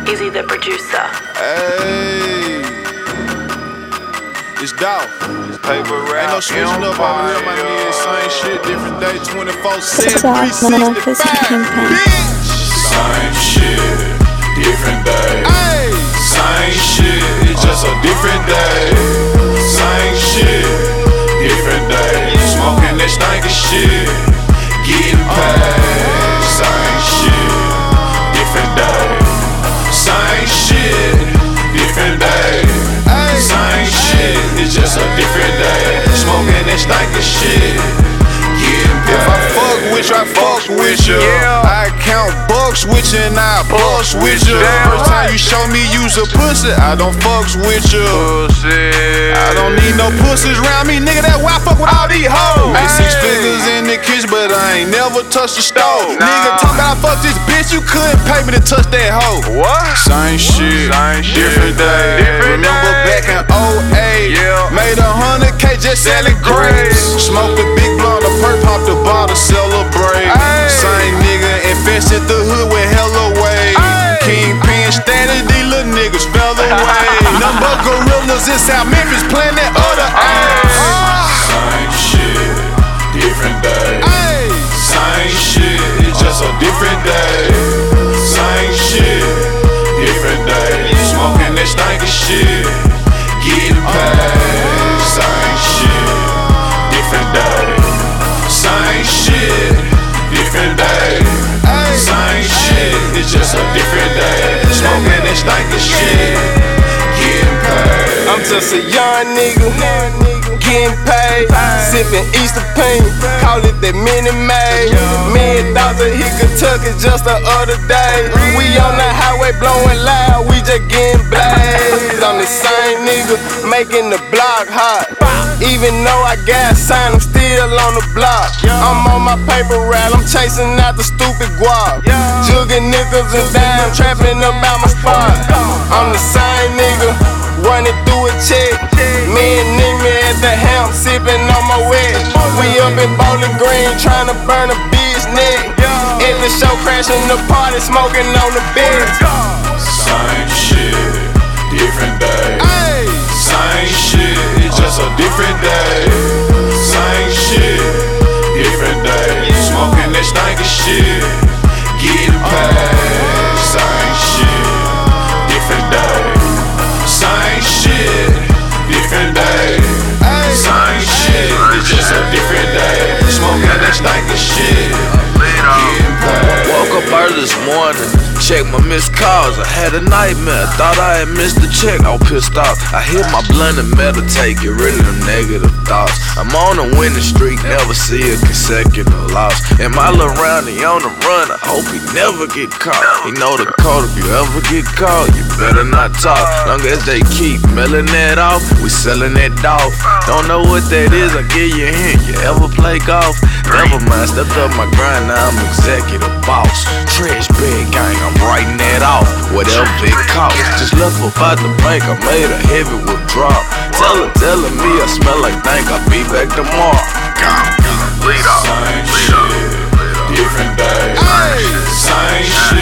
Easy the producer. Hey, it's Dawg. Paper rap. Ain't no switching up over here, my nigga. Same shit, different day, 24/7, Memphis 365. Kingpin. Bitch. Same shit, different day. Hey, Same shit, it's just a different day. Same shit, different day. Smoking that stinking shit, getting paid. Same shit, different day. Same shit, different day. Same shit, it's just a different day. Smoking that stinking shit, getting paid. if I fuck with you, I fuck with you. I count bucks with you and I bust with you. First time you show me use a pussy, I don't fucks with you. I don't need no pussies around me, nigga. That's why I fuck with all these hoes. Made 6 figures in the kitchen, but I ain't never touched the stove. Nigga, talk about I fuck this bitch, you couldn't pay me to touch that hoe. What? Same shit, different day. Remember back in 08, made 100K just selling grapes. Smoked a big blunt, a perk, popped the bottle, celebrate. Same nigga infested the hood with hella weight. Kingpin status, these little niggas fell away. Number gorillas in South Memphis playing that other ass. Same shit, different day. Same shit, it's just a different day. Same shit, different day. Smoking that stinking shit, getting paid. Same shit, different day. Same shit, different day. Same shit, it's just a different day. Smoking that stinking shit, getting paid. I'm just a young nigga, getting paid, sipping Easter paint, call it that mini maid. Me and Dawg hit Kentucky just the other day. We on the highway blowing loud, we just getting blazed. I'm the same nigga, making the block hot. Even though I got signed, I'm still on the block. I'm on my paper route, I'm chasing out the stupid guap. Jugging nickels and dimes, trapping about my spot. I'm the same nigga, running through a check. Me and Nimi at the helm, sipping on my wet. We up in Bowling Green, trying to burn a bitch neck. At the show, crashing the party, smoking on the bed. Same shit, different day. Same shit, it's just a different day. Same shit, different day. Smoking that stinking shit, getting paid. Same shit, different day. Same shit, different day. Same shit, it's just a different day. Smoking that stinking shit, getting paid. Woke up early this morning, checked my missed calls. I had a nightmare, thought I had missed the check. All pissed off, I hit my blunt and meditate, get rid of them negative thoughts. I'm on a winning streak, never see a consecutive loss. And my little round, he on the run, I hope he never get caught. He know the code, if you ever get caught, you better not talk. Long as they keep milling that off, we selling that dog. Don't know what that is, I give you a hint. You ever play golf? Never mind, stepped up my grind, now I'm executive boss. Trash bag gang, I'm writing that off, whatever it costs. Just left about the bank, I made a heavy withdrawal. Telling me I smell like dank, I'll be back tomorrow. Same shit, different day. Same shit,